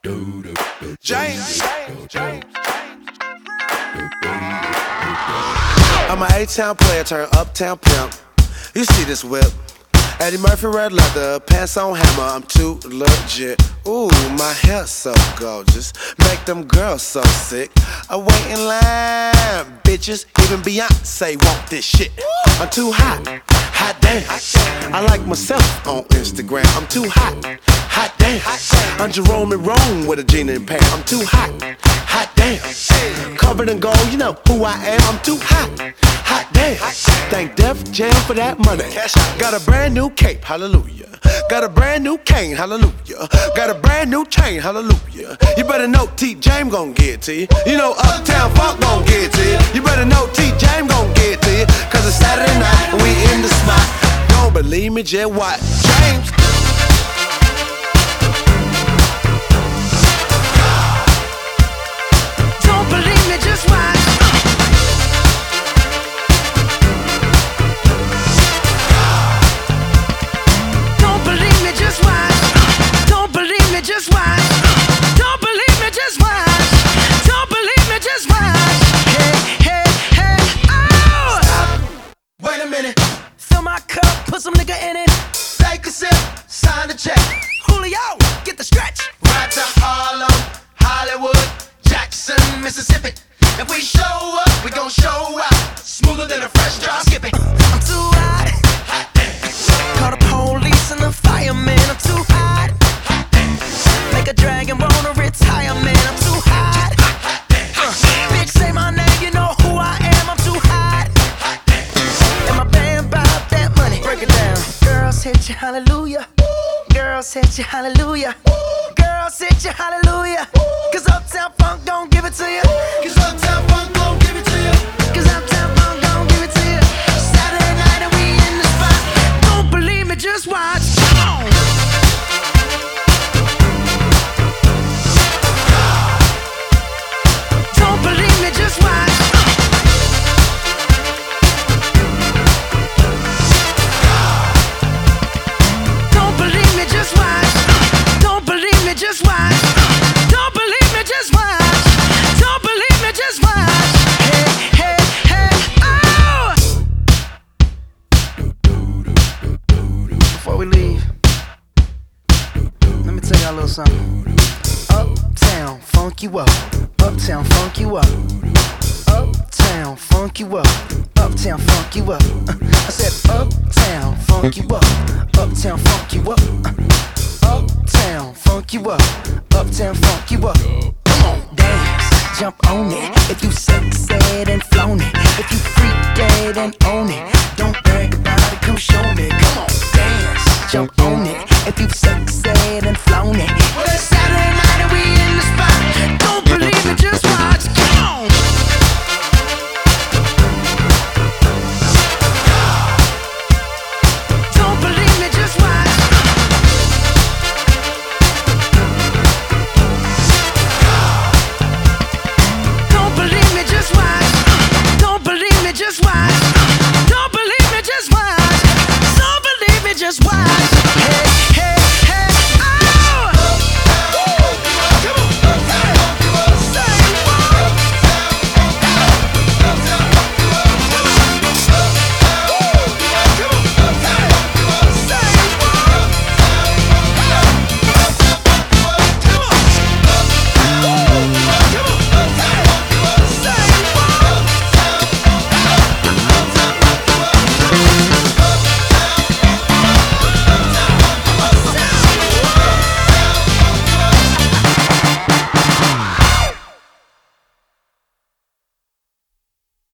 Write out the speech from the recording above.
James. I'm an A-town player, turn uptown pimp. You see this whip? Eddie Murphy red leather, pants on hammer, I'm too legit. Ooh, my hair's so gorgeous, make them girls so sick. I wait in line, bitches, even Beyonce want this shit. I'm too hot, hot damn. I like myself on Instagram, I'm too hot, hot damn. I'm Jerome and Rome with a Gina and Pam, I'm too hot, hot damn. Covered in gold, you know who I am, I'm too hot, hot damn. Thank Def Jam for that money. Got a brand new cape, hallelujah. Got a brand new cane, hallelujah. Got a brand new chain, hallelujah. You better know T. James gon' get it to you. You know Uptown Funk gon' get it to you. You better know T. James gon' get it to you. Cause it's Saturday night and we in the spot. Don't believe me, just watch. James. Don't believe me, just watch. Just watch. Don't believe me, just watch. Don't believe me, just watch. Don't believe me, just watch. Hey, oh! Stop. Wait a minute. Fill my cup, put some nigga in it. Take a sip, sign the check. Julio, get the stretch. Right to Harlem, Hollywood, Jackson, Mississippi. If we show up, we gon' show out. Smoother than a fresh drop skipping. I'm too hot. Hot damn. Call the police and the fireman. I'm too hot. Hot damn. Make a dragon wanna retire, man. I'm too hot. Bitch, say my name, you know who I am. I'm too hot. And my band bought that money. Break it down. Girls hit you, hallelujah. Girls hit you, hallelujah. Girls hit you, hallelujah. Cause Uptown Funk don't give it to you. Cause Uptown Funk gon' give it to you. Cause Uptown Funk don't give it to you. Saturday night and we in the spot. Don't believe me, just watch. Come on. Don't believe me, just watch. Don't believe me, just watch. Don't believe me, just watch. Don't believe me, just watch. Don't believe me, just watch. Hey, oh! Before we leave, let me tell y'all a little something. Uptown, funk you up. Uptown, funk you up. Uptown, funk you up. Uptown, funk you up. I said uptown, funk you up. Uptown, funk you up. Uptown, funk you up. Uptown, funk you up. Come on, dance, jump on it. If you sexed and flown it. If you freak dead and own it. Don't brag about it, come show me. Come on, dance, jump on it. If you sexed and flown it.